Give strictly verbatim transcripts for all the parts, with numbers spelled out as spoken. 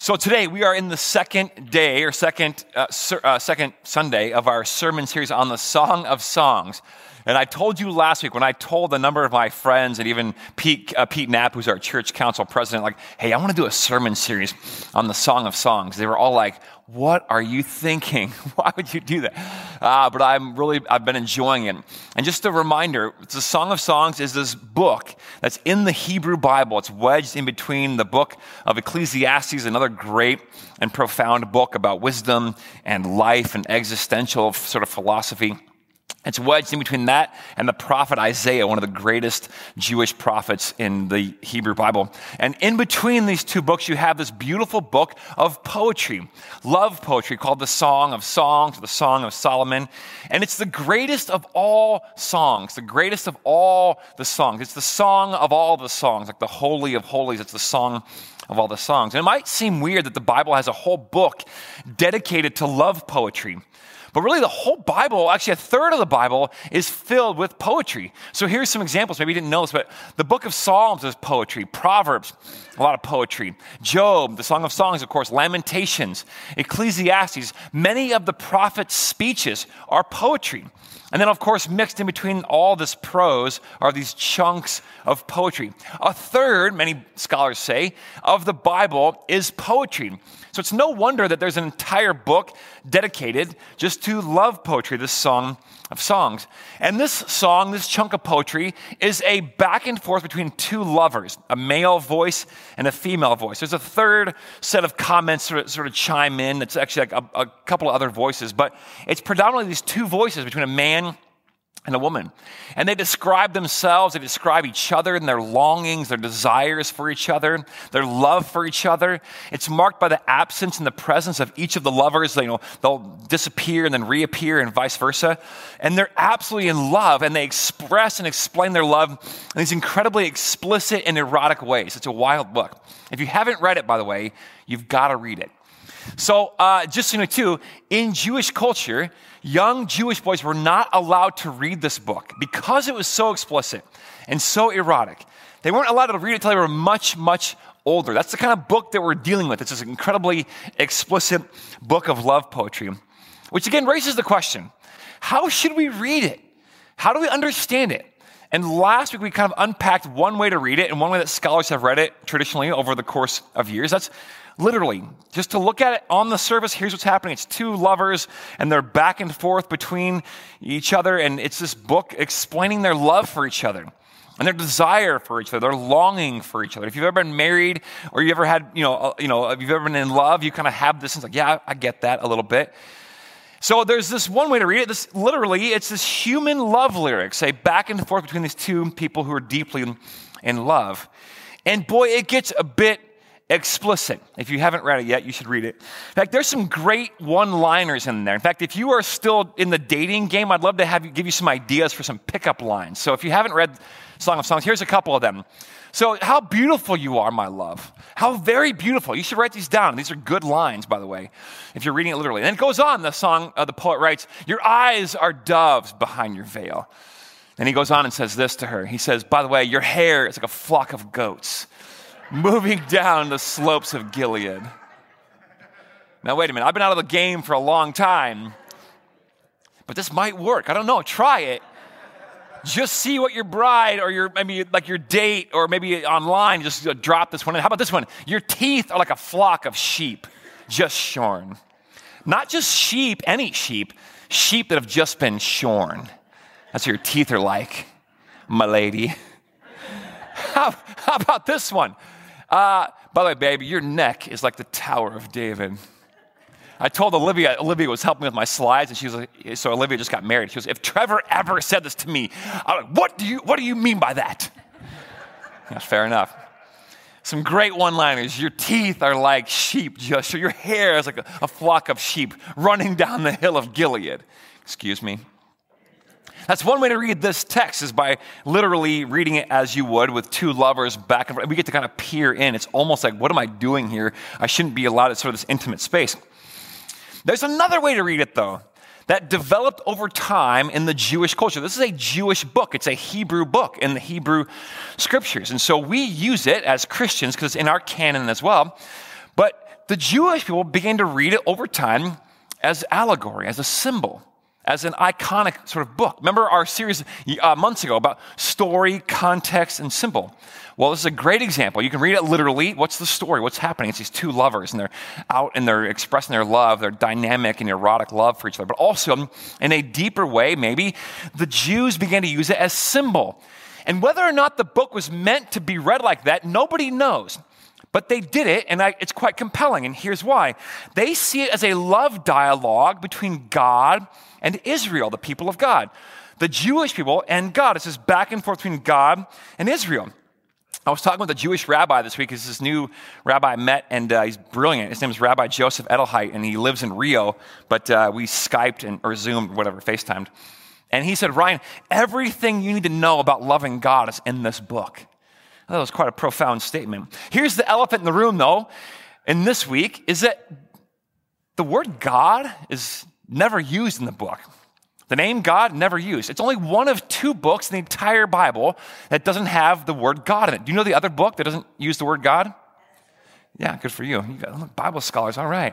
So today we are in the second day or second uh, ser- uh, second Sunday of our sermon series on the Song of Songs. And I told you last week when I told a number of my friends and even Pete, uh, Pete Knapp, who's our church council president, like, hey, I want to do a sermon series on the Song of Songs. They were all like, what are you thinking? Why would you do that? Uh, but I'm really, I've been enjoying it. And just a reminder, the Song of Songs is this book that's in the Hebrew Bible. It's wedged in between the book of Ecclesiastes, another great and profound book about wisdom and life and existential sort of philosophy. It's wedged in between that and the prophet Isaiah, one of the greatest Jewish prophets in the Hebrew Bible. And in between these two books, you have this beautiful book of poetry, love poetry called the Song of Songs, or the Song of Solomon. And it's the greatest of all songs, the greatest of all the songs. It's the song of all the songs, like the Holy of Holies. It's the song of all the songs. And it might seem weird that the Bible has a whole book dedicated to love poetry. But really, the whole Bible, actually a third of the Bible, is filled with poetry. So here's some examples. Maybe you didn't know this, but the book of Psalms is poetry. Proverbs, a lot of poetry. Job, the Song of Songs, of course. Lamentations, Ecclesiastes. Many of the prophet's speeches are poetry. And then, of course, mixed in between all this prose are these chunks of poetry. A third, many scholars say, of the Bible is poetry. So it's no wonder that there's an entire book dedicated just to love poetry, this Song of Songs. And this song, this chunk of poetry, is a back and forth between two lovers, a male voice and a female voice. There's a third set of comments sort of, sort of chime in. That's actually like a, a couple of other voices, but it's predominantly these two voices between a man and a woman. And they describe themselves, they describe each other and their longings, their desires for each other, their love for each other. It's marked by the absence and the presence of each of the lovers. You know, they'll disappear and then reappear and vice versa. And they're absolutely in love, and they express and explain their love in these incredibly explicit and erotic ways. It's a wild book. If you haven't read it, by the way, you've got to read it. So uh, just so you know, too, in Jewish culture, young Jewish boys were not allowed to read this book because it was so explicit and so erotic. They weren't allowed to read it until they were much, much older. That's the kind of book that we're dealing with. It's this incredibly explicit book of love poetry, which again raises the question, how should we read it? How do we understand it? And last week, we kind of unpacked one way to read it and one way that scholars have read it traditionally over the course of years. That's literally, just to look at it on the surface, here's what's happening. It's two lovers, and they're back and forth between each other, and it's this book explaining their love for each other and their desire for each other, their longing for each other. If you've ever been married or you ever had, you know, uh, you know, if you've ever been in love, you kind of have this, and it's like, yeah, I get that a little bit. So there's this one way to read it. This literally, it's this human love lyric, say, back and forth between these two people who are deeply in, in love. And boy, it gets a bit explicit. If you haven't read it yet, you should read it. In fact, there's some great one-liners in there. In fact, if you are still in the dating game, I'd love to have you give you some ideas for some pickup lines. So if you haven't read Song of Songs, here's a couple of them. So, how beautiful you are, my love. How very beautiful. You should write these down. These are good lines, by the way, if you're reading it literally. And then it goes on, the song, uh, the poet writes, your eyes are doves behind your veil. And he goes on and says this to her. He says, by the way, your hair is like a flock of goats moving down the slopes of Gilead. Now, wait a minute. I've been out of the game for a long time, but this might work. I don't know. Try it. Just see what your bride or your maybe like your date or maybe online, just drop this one in. How about this one? Your teeth are like a flock of sheep just shorn. Not just sheep, any sheep, sheep that have just been shorn. That's what your teeth are like, my lady. How, how about this one? Uh, by the way, baby, your neck is like the Tower of David. I told Olivia, Olivia was helping me with my slides, and she was like, so Olivia just got married. She goes, if Trevor ever said this to me, I'm like, what do you, what do you mean by that? Yeah, fair enough. Some great one-liners. Your teeth are like sheep, just, so your hair is like a, a flock of sheep running down the hill of Gilead. Excuse me. That's one way to read this text, is by literally reading it as you would with two lovers back and forth. We get to kind of peer in. It's almost like, what am I doing here? I shouldn't be allowed at sort of this intimate space. There's another way to read it, though, that developed over time in the Jewish culture. This is a Jewish book. It's a Hebrew book in the Hebrew scriptures. And so we use it as Christians because it's in our canon as well. But the Jewish people began to read it over time as allegory, as a symbol, as an iconic sort of book. Remember our series uh, months ago about story, context, and symbol? Well, this is a great example. You can read it literally. What's the story? What's happening? It's these two lovers, and they're out and they're expressing their love, their dynamic and erotic love for each other. But also, in a deeper way, maybe, the Jews began to use it as symbol. And whether or not the book was meant to be read like that, nobody knows. But they did it, and I, it's quite compelling, and here's why. They see it as a love dialogue between God and Israel, the people of God. The Jewish people and God. It's this back and forth between God and Israel. I was talking with a Jewish rabbi this week. It's this new rabbi I met, and uh, he's brilliant. His name is Rabbi Joseph Edelheit, and he lives in Rio, but uh, we Skyped and, or Zoomed, whatever, FaceTimed. And he said, Ryan, everything you need to know about loving God is in this book. That was quite a profound statement. Here's the elephant in the room, though, in this week, is that the word God is never used in the book. The name God, never used. It's only one of two books in the entire Bible that doesn't have the word God in it. Do you know the other book that doesn't use the word God? Yeah, good for you. You got Bible scholars, all right.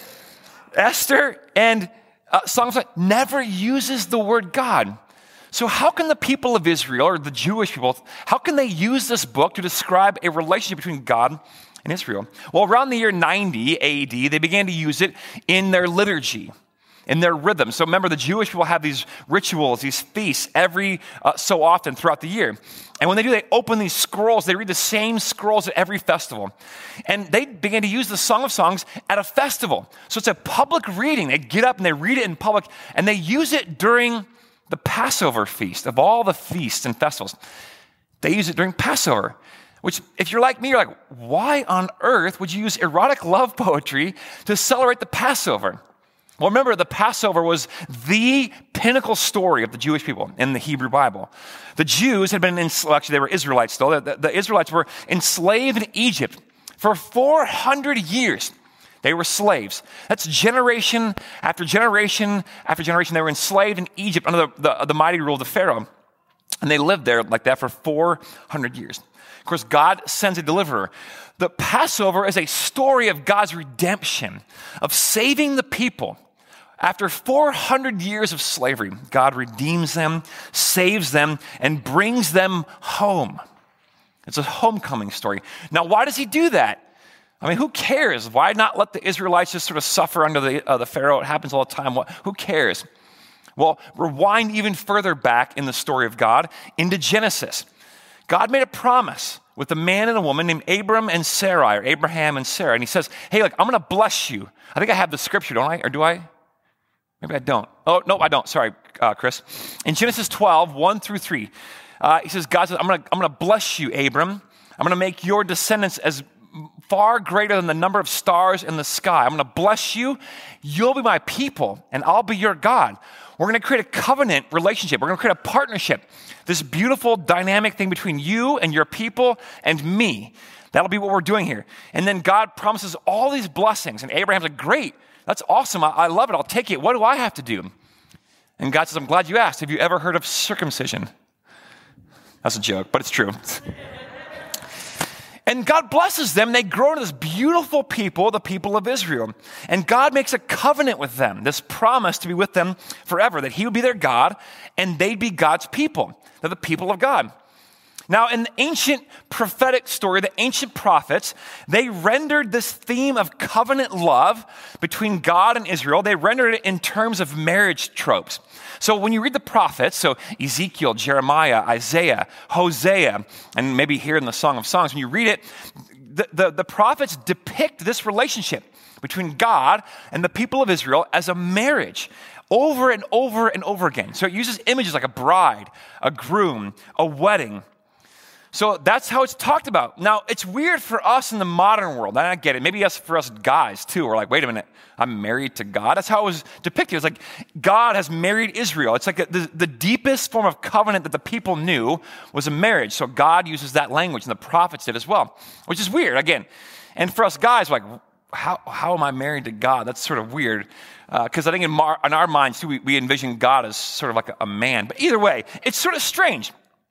Esther and uh, Songs never uses the word God. So how can the people of Israel, or the Jewish people, how can they use this book to describe a relationship between God and Israel? Well, around the year ninety A D, they began to use it in their liturgy, in their rhythm. So remember, the Jewish people have these rituals, these feasts every uh, so often throughout the year. And when they do, they open these scrolls. They read the same scrolls at every festival. And they began to use the Song of Songs at a festival. So it's a public reading. They get up and they read it in public, and they use it during the Passover feast. Of all the feasts and festivals, they use it during Passover. Which, if you're like me, you're like, why on earth would you use erotic love poetry to celebrate the Passover? Well, remember, the Passover was the pinnacle story of the Jewish people in the Hebrew Bible. The Jews had been enslaved, actually they were Israelites still, the, the Israelites were enslaved in Egypt for four hundred years. They were slaves. That's generation after generation after generation. They were enslaved in Egypt under the, the, the mighty rule of the Pharaoh. And they lived there like that for four hundred years. Of course, God sends a deliverer. The Passover is a story of God's redemption, of saving the people. After four hundred years of slavery, God redeems them, saves them, and brings them home. It's a homecoming story. Now, why does he do that? I mean, who cares? Why not let the Israelites just sort of suffer under the, uh, the Pharaoh? It happens all the time. What, who cares? Well, rewind even further back in the story of God into Genesis. God made a promise with a man and a woman named Abram and Sarai, or Abraham and Sarah. And he says, hey, look, I'm going to bless you. I think I have the scripture, don't I? Or do I? Maybe I don't. Oh, no, I don't. Sorry, uh, Chris. In Genesis twelve, one through three, uh, he says, God says, I'm going to I'm going to bless you, Abram. I'm going to make your descendants as far greater than the number of stars in the sky. I'm going to bless you. You'll be my people, and I'll be your God. We're going to create a covenant relationship. We're going to create a partnership. This beautiful dynamic thing between you and your people and me. That'll be what we're doing here. And then God promises all these blessings. And Abraham's like, great. That's awesome. I, I love it. I'll take it. What do I have to do? And God says, I'm glad you asked. Have you ever heard of circumcision? That's a joke, but it's true. And God blesses them. They grow into this beautiful people, the people of Israel. And God makes a covenant with them, this promise to be with them forever, that he would be their God and they'd be God's people. They're the people of God. Now, in the ancient prophetic story, the ancient prophets, they rendered this theme of covenant love between God and Israel, they rendered it in terms of marriage tropes. So when you read the prophets, so Ezekiel, Jeremiah, Isaiah, Hosea, and maybe here in the Song of Songs, when you read it, the, the, the prophets depict this relationship between God and the people of Israel as a marriage over and over and over again. So it uses images like a bride, a groom, a wedding. So that's how it's talked about. Now, it's weird for us in the modern world. I get it. Maybe yes, for us guys, too. We're like, wait a minute, I'm married to God? That's how it was depicted. It's like God has married Israel. It's like a, the, the deepest form of covenant that the people knew was a marriage. So God uses that language, and the prophets did as well, which is weird, again. And for us guys, like, how, how am I married to God? That's sort of weird. Because uh, I think in, mar- in our minds, too, we, we envision God as sort of like a, a man. But either way, it's sort of strange.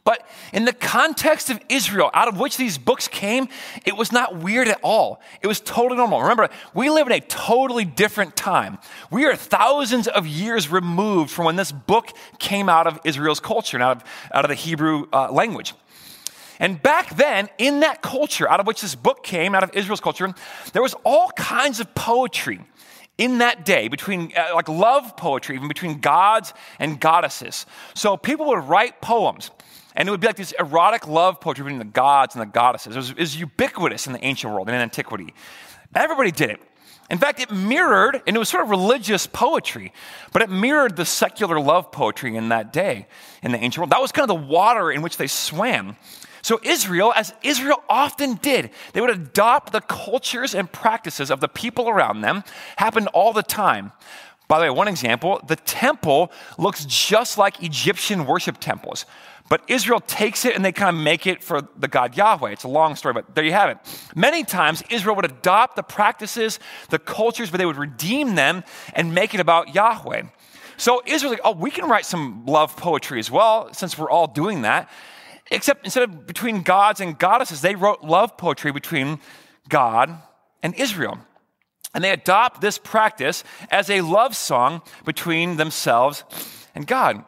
But in the context of Israel, out of which these books came, it was not weird at all. It was totally normal. Remember, we live in a totally different time. We are thousands of years removed from when this book came out of Israel's culture and out of, out of the Hebrew uh, language. And back then, in that culture, out of which this book came, out of Israel's culture, there was all kinds of poetry in that day, between uh, like love poetry, even between gods and goddesses. So people would write poems. And it would be like this erotic love poetry between the gods and the goddesses. It was, it was ubiquitous in the ancient world and in antiquity. Everybody did it. In fact, it mirrored, and it was sort of religious poetry, but it mirrored the secular love poetry in that day in the ancient world. That was kind of the water in which they swam. So Israel, as Israel often did, they would adopt the cultures and practices of the people around them. Happened all the time. By the way, one example, the temple looks just like Egyptian worship temples. But Israel takes it and they kind of make it for the God Yahweh. It's a long story, but there you have it. Many times, Israel would adopt the practices, the cultures, but they would redeem them and make it about Yahweh. So Israel's like, oh, we can write some love poetry as well, since we're all doing that. Except instead of between gods and goddesses, they wrote love poetry between God and Israel. And they adopt this practice as a love song between themselves and God.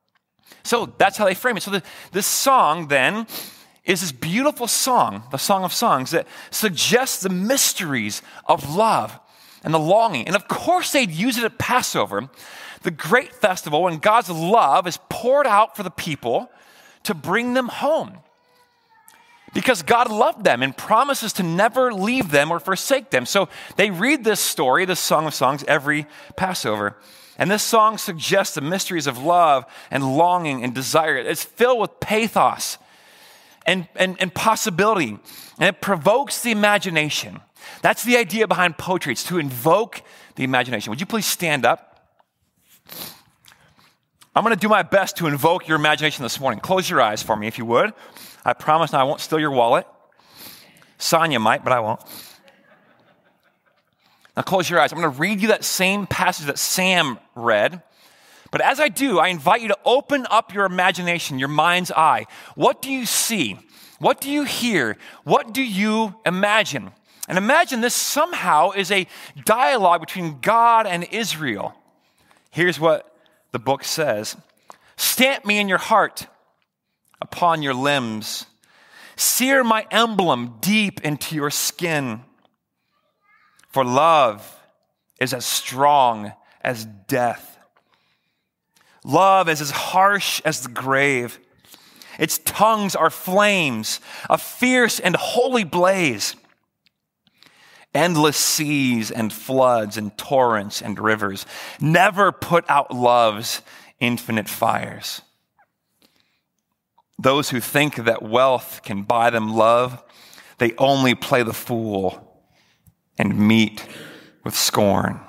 So that's how they frame it. So the, this song then is this beautiful song, the Song of Songs, that suggests the mysteries of love and the longing. And of course they'd use it at Passover, the great festival when God's love is poured out for the people to bring them home. Because God loved them and promises to never leave them or forsake them. So they read this story, this Song of Songs, every Passover. And this song suggests the mysteries of love and longing and desire. It's filled with pathos and, and, and possibility. And it provokes the imagination. That's the idea behind poetry. It's to invoke the imagination. Would you please stand up? I'm going to do my best to invoke your imagination this morning. Close your eyes for me, if you would. I promise I won't steal your wallet. Sonia might, but I won't. Now close your eyes. I'm going to read you that same passage that Sam read. But as I do, I invite you to open up your imagination, your mind's eye. What do you see? What do you hear? What do you imagine? And imagine this somehow is a dialogue between God and Israel. Here's what the book says. Stamp me in your heart, upon your limbs. Sear my emblem deep into your skin. For love is as strong as death. Love is as harsh as the grave. Its tongues are flames, a fierce and holy blaze. Endless seas and floods and torrents and rivers never put out love's infinite fires. Those who think that wealth can buy them love, they only play the fool and meet with scorn.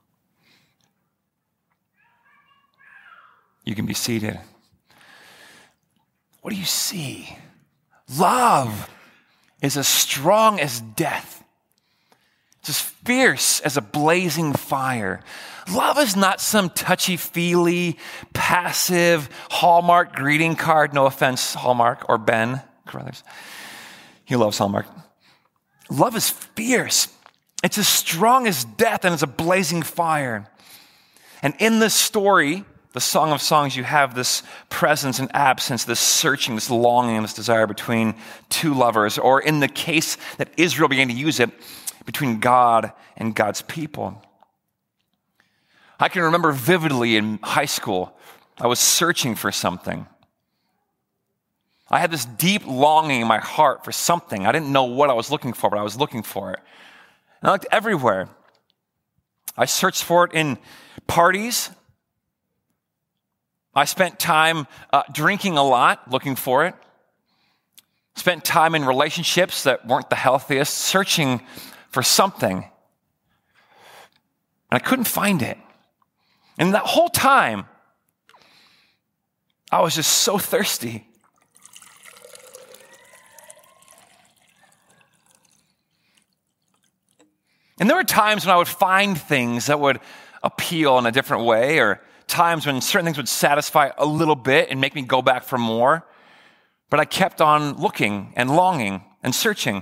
You can be seated. What do you see? Love is as strong as death. It's as fierce as a blazing fire. Love is not some touchy-feely, passive Hallmark greeting card. No offense, Hallmark or Ben Carruthers. He loves Hallmark. Love is fierce. It's as strong as death and it's a blazing fire. And in this story, the Song of Songs, you have this presence and absence, this searching, this longing, and this desire between two lovers, or in the case that Israel began to use it, between God and God's people. I can remember vividly in high school, I was searching for something. I had this deep longing in my heart for something. I didn't know what I was looking for, but I was looking for it. And I looked everywhere. I searched for it in parties. I spent time uh, drinking a lot, looking for it. Spent time in relationships that weren't the healthiest, searching for something. And I couldn't find it. And that whole time, I was just so thirsty. And there were times when I would find things that would appeal in a different way, or times when certain things would satisfy a little bit and make me go back for more. But I kept on looking and longing and searching.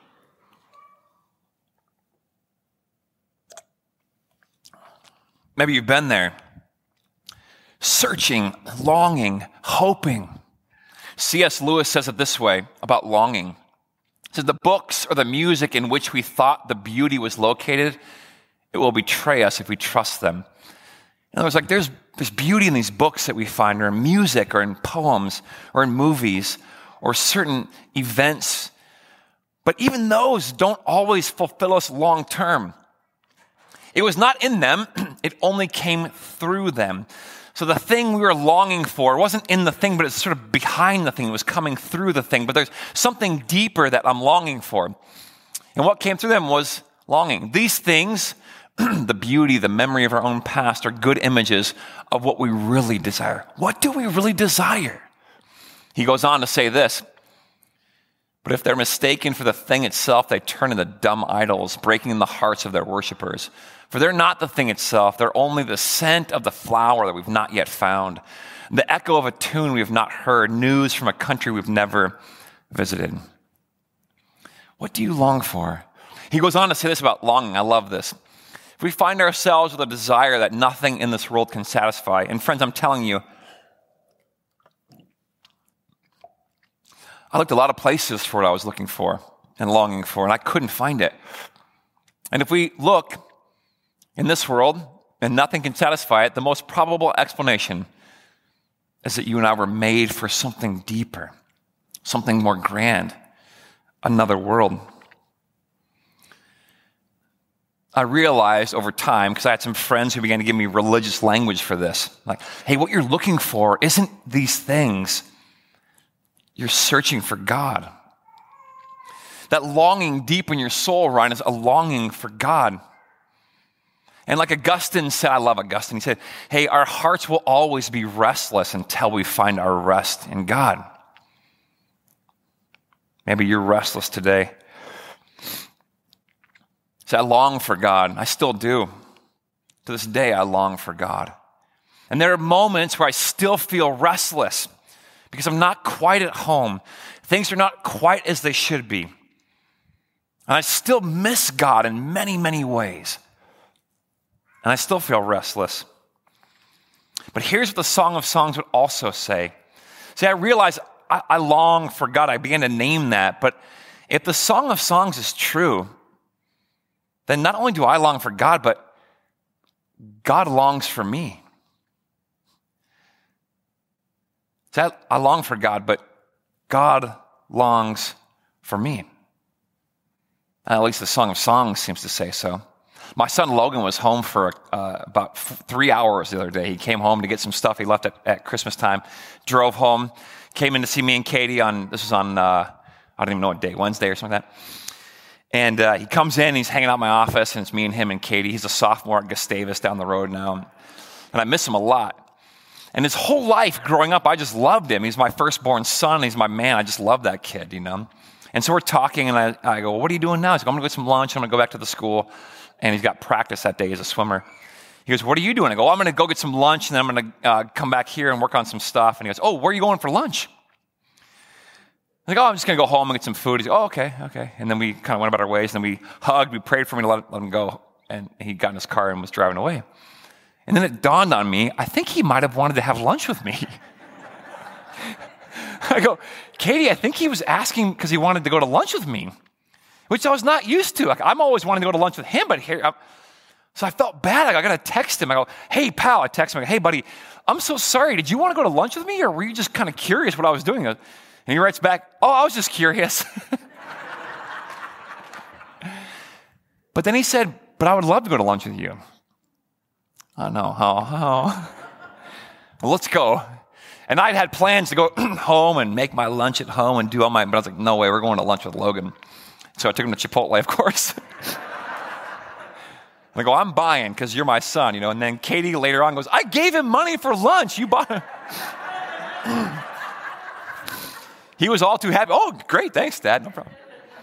Maybe you've been there. Searching, longing, hoping. C S Lewis says it this way about longing. He says, the books or the music in which we thought the beauty was located, it will betray us if we trust them. In other words, like there's, there's beauty in these books that we find, or in music, or in poems, or in movies, or certain events. But even those don't always fulfill us long term. It was not in them, it only came through them. So the thing we were longing for wasn't in the thing, but it's sort of behind the thing. It was coming through the thing. But there's something deeper that I'm longing for. And what came through them was longing. These things, the beauty, the memory of our own past, are good images of what we really desire. What do we really desire? He goes on to say this, but if they're mistaken for the thing itself, they turn into dumb idols, breaking the hearts of their worshipers. For they're not the thing itself. They're only the scent of the flower that we've not yet found, the echo of a tune we have not heard, news from a country we've never visited. What do you long for? He goes on to say this about longing. I love this. If we find ourselves with a desire that nothing in this world can satisfy, and friends, I'm telling you, I looked a lot of places for what I was looking for and longing for, and I couldn't find it. And if we look in this world and nothing can satisfy it, the most probable explanation is that you and I were made for something deeper, something more grand, another world. I realized over time, because I had some friends who began to give me religious language for this, like, hey, what you're looking for isn't these things. You're searching for God. That longing deep in your soul, Ryan, is a longing for God. And like Augustine said, I love Augustine, he said, hey, our hearts will always be restless until we find our rest in God. Maybe you're restless today. So I long for God. I still do. To this day, I long for God. And there are moments where I still feel restless because I'm not quite at home. Things are not quite as they should be. And I still miss God in many, many ways. And I still feel restless. But here's what the Song of Songs would also say. See, I realized I, I long for God. I began to name that. But if the Song of Songs is true, then not only do I long for God, but God longs for me. So I, I long for God, but God longs for me. At least the Song of Songs seems to say so. My son Logan was home for uh, about f- three hours the other day. He came home to get some stuff he left at, at Christmas time, drove home, came in to see me and Katie on, this was on, uh, I don't even know what day, Wednesday or something like that. And uh, he comes in, he's hanging out in my office, and it's me and him and Katie. He's a sophomore at Gustavus down the road now. And I miss him a lot. And his whole life growing up, I just loved him. He's my firstborn son. He's my man. I just love that kid, you know. And so we're talking, and I, I go, well, what are you doing now? He's like, I'm going to get some lunch. I'm going to go back to the school. And he's got practice that day as a swimmer. He goes, what are you doing? I go, well, I'm going to go get some lunch, and then I'm going to uh, come back here and work on some stuff. And he goes, oh, where are you going for lunch? I'm like, oh, I'm just going to go home and get some food. He's like, oh, okay, okay. And then we kind of went about our ways, and then we hugged. We prayed for me to let, let him go. And he got in his car and was driving away. And then it dawned on me, I think he might have wanted to have lunch with me. I go, Katie, I think he was asking because he wanted to go to lunch with me, which I was not used to. Like, I'm always wanting to go to lunch with him, but here, I'm, so I felt bad. I got to text him. I go, hey, pal, I text him. I go, hey, buddy, I'm so sorry. Did you want to go to lunch with me, or were you just kind of curious what I was doing? And he writes back, oh, I was just curious. But then he said, but I would love to go to lunch with you. I know, oh, oh. Well, let's go. And I'd had plans to go home and make my lunch at home and do all my, but I was like, no way, we're going to lunch with Logan. So I took him to Chipotle, of course. And I go, I'm buying because you're my son, you know. And then Katie later on goes, I gave him money for lunch. You bought it. He was all too happy. Oh, great, thanks, Dad, no problem.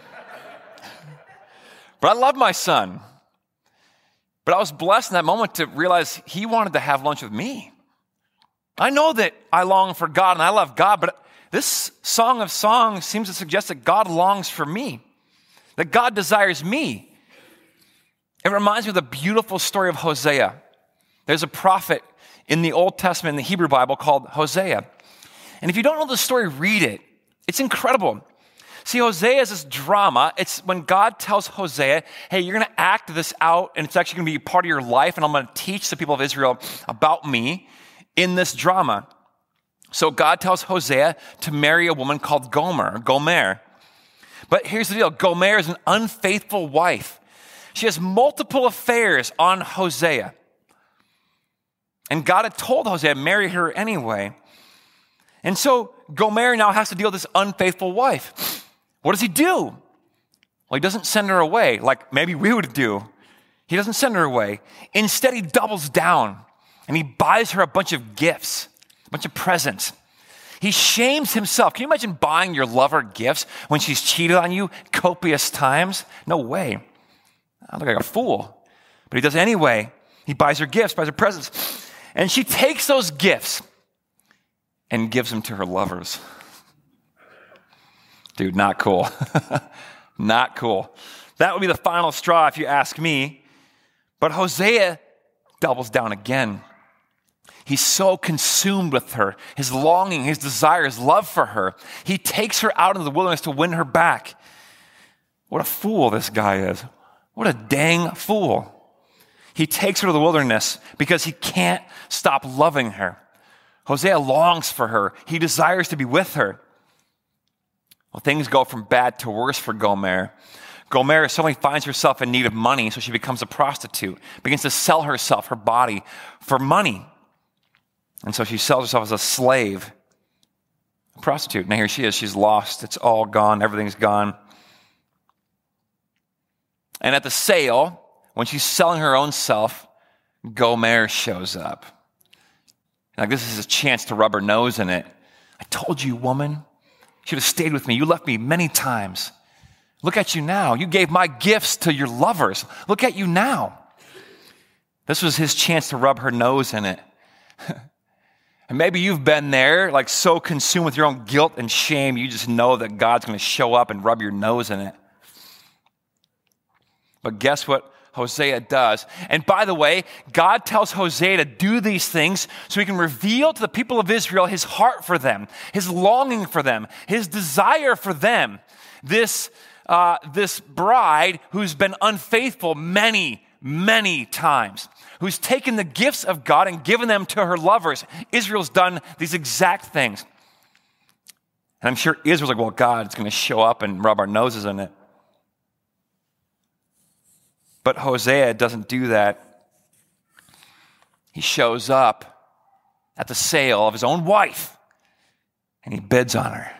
But I love my son. But I was blessed in that moment to realize he wanted to have lunch with me. I know that I long for God and I love God, but this Song of Songs seems to suggest that God longs for me, that God desires me. It reminds me of the beautiful story of Hosea. There's a prophet in the Old Testament, in the Hebrew Bible, called Hosea. And if you don't know the story, read it. It's incredible. See, Hosea is this drama. It's when God tells Hosea, hey, you're going to act this out, and it's actually going to be part of your life, and I'm going to teach the people of Israel about me in this drama. So God tells Hosea to marry a woman called Gomer, Gomer. But here's the deal. Gomer is an unfaithful wife. She has multiple affairs on Hosea. And God had told Hosea, marry her anyway. And so Gomer now has to deal with this unfaithful wife. What does he do? Well, he doesn't send her away like maybe we would do. He doesn't send her away. Instead, he doubles down and he buys her a bunch of gifts, a bunch of presents. He shames himself. Can you imagine buying your lover gifts when she's cheated on you copious times? No way. I look like a fool. But he does it anyway. He buys her gifts, buys her presents. And she takes those gifts and gives them to her lovers. Dude, not cool. Not cool. That would be the final straw if you ask me. But Hosea doubles down again. He's so consumed with her, his longing, his desire, his love for her. He takes her out into the wilderness to win her back. What a fool this guy is. What a dang fool. He takes her to the wilderness because he can't stop loving her. Hosea longs for her. He desires to be with her. Well, things go from bad to worse for Gomer. Gomer suddenly finds herself in need of money, so she becomes a prostitute, begins to sell herself, her body, for money. And so she sells herself as a slave, a prostitute. Now here she is. She's lost. It's all gone. Everything's gone. And at the sale, when she's selling her own self, Gomer shows up. Like, this is a chance to rub her nose in it. I told you, woman, you should have stayed with me. You left me many times. Look at you now. You gave my gifts to your lovers. Look at you now. This was his chance to rub her nose in it. And maybe you've been there, like so consumed with your own guilt and shame, you just know that God's going to show up and rub your nose in it. But guess what Hosea does? And by the way, God tells Hosea to do these things so he can reveal to the people of Israel his heart for them, his longing for them, his desire for them. This, uh, this bride who's been unfaithful many, many times, who's taken the gifts of God and given them to her lovers. Israel's done these exact things. And I'm sure Israel's like, well, God's going to show up and rub our noses in it. But Hosea doesn't do that. He shows up at the sale of his own wife, and he bids on her.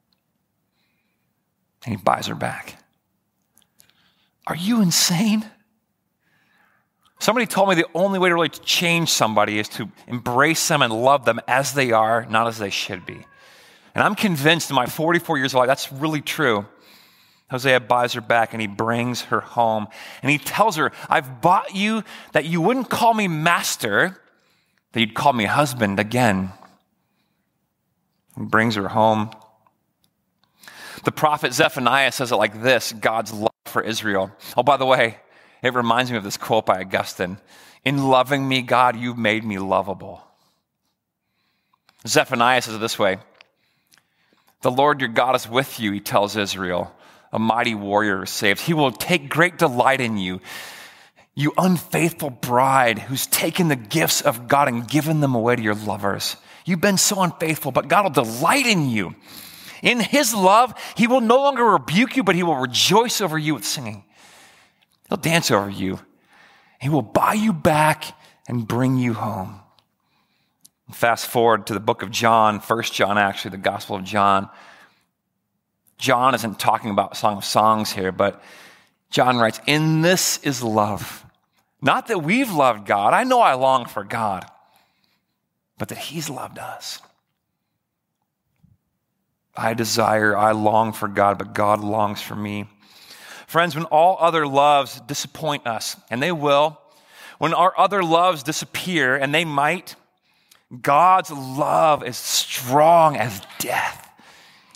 And he buys her back. Are you insane? Somebody told me the only way to really change somebody is to embrace them and love them as they are, not as they should be. And I'm convinced in my forty-four years of life, that's really true. Hosea buys her back and he brings her home. And he tells her, I've bought you that you wouldn't call me master, that you'd call me husband again. He brings her home. The prophet Zephaniah says it like this, God's love for Israel. Oh, by the way, it reminds me of this quote by Augustine. In loving me, God, you've made me lovable. Zephaniah says it this way. The Lord your God is with you, he tells Israel. A mighty warrior is saved. He will take great delight in you. You unfaithful bride who's taken the gifts of God and given them away to your lovers. You've been so unfaithful, but God will delight in you. In his love, he will no longer rebuke you, but he will rejoice over you with singing. He'll dance over you. He will buy you back and bring you home. Fast forward to the book of John, First John actually, the Gospel of John. John isn't talking about Song of Songs here, but John writes, in this is love. Not that we've loved God. I know I long for God, but that he's loved us. I desire, I long for God, but God longs for me. Friends, when all other loves disappoint us, and they will, when our other loves disappear, and they might, God's love is strong as death.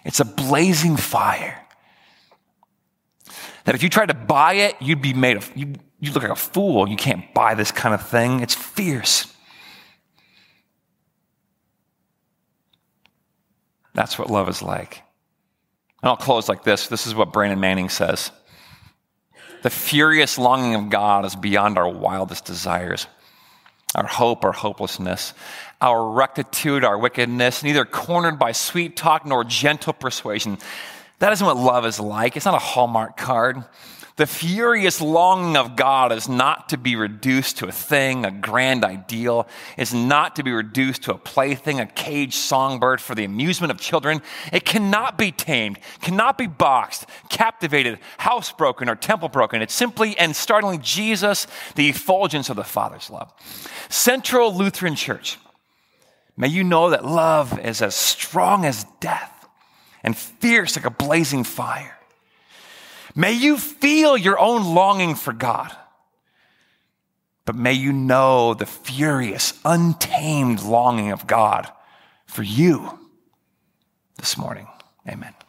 It's a blazing fire. That if you tried to buy it, you'd be made of, you'd, you'd look like a fool. You can't buy this kind of thing. It's fierce. That's what love is like. And I'll close like this. This is what Brandon Manning says. The furious longing of God is beyond our wildest desires, our hope, our hopelessness, our rectitude, our wickedness, neither cornered by sweet talk nor gentle persuasion. That isn't what love is like. It's not a Hallmark card. The furious longing of God is not to be reduced to a thing, a grand ideal. It's not to be reduced to a plaything, a caged songbird for the amusement of children. It cannot be tamed, cannot be boxed, captivated, housebroken, or temple broken. It's simply and startlingly Jesus, the effulgence of the Father's love. Central Lutheran Church, may you know that love is as strong as death and fierce like a blazing fire. May you feel your own longing for God, but may you know the furious, untamed longing of God for you this morning. Amen.